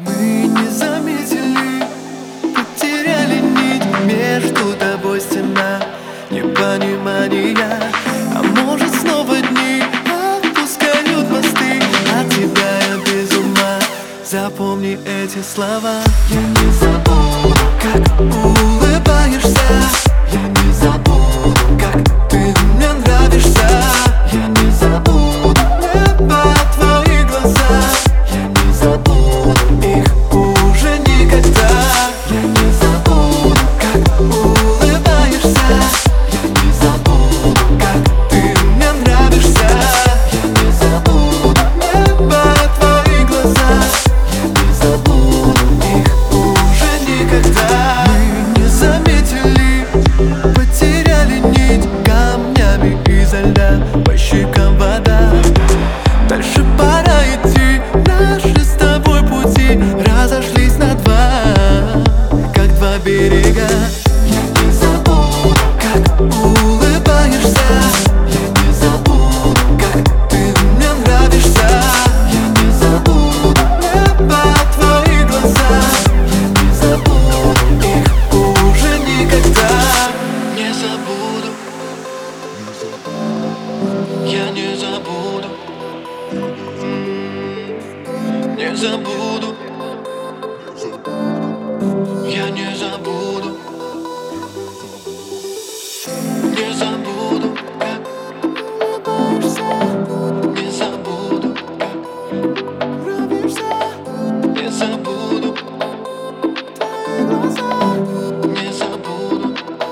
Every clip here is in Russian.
Мы не заметили, потеряли нить. Между тобой стена непонимания. А может, снова дни отпускают мосты. От тебя я без ума. Запомни эти слова. Я не забуду, как улыбаешься. Я не забуду, как ты мне нравишься. Я не забуду небо, твои глаза. Я не забуду их уже никогда. Я не забуду, как улыбаешься. Я не забуду, как ты мне нравишься. Я не забуду небо, твои глаза. Я не забуду их уже никогда. Мы не заметили, потеряли нить. Камнями изо льда, по щекам вода. Дальше пора идти, наши с тобой пути разошлись на два, как два берега. Я не забуду, как улыбаешься. Я не забуду, как ты мне нравишься. Я не забуду небо, твои глаза. Я не забуду их уже никогда. Не забуду. Я не забуду. Не забуду. Я не забуду. Не забуду, как не забуду, как не забуду. Не забуду.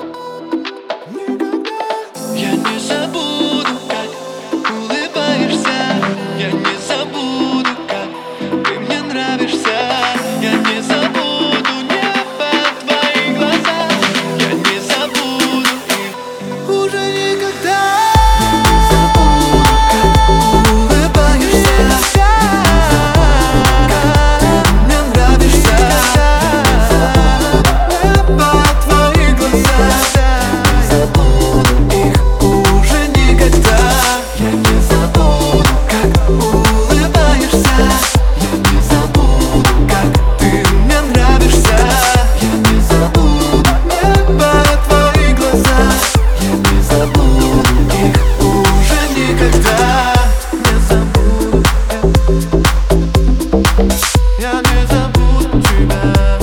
Я не забуду, как улыбаешься. Я не забуду, как ты мне нравишься. Я не забуду небо, твои глаза. Я не забуду их уже никогда. Не забуду, как улыбаешься. Как ты мне нравишься. Небо, твои глаза. Не забуду их уже никогда. Я не забуду, как улыбаешься. Я не забуду, как ты мне нравишься. Я не забуду небо, твои глаза. Я не забуду их уже никогда. Не забуду. Я не забуду тебя.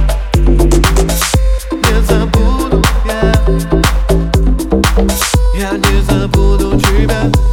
Не забуду я. Я не забуду тебя.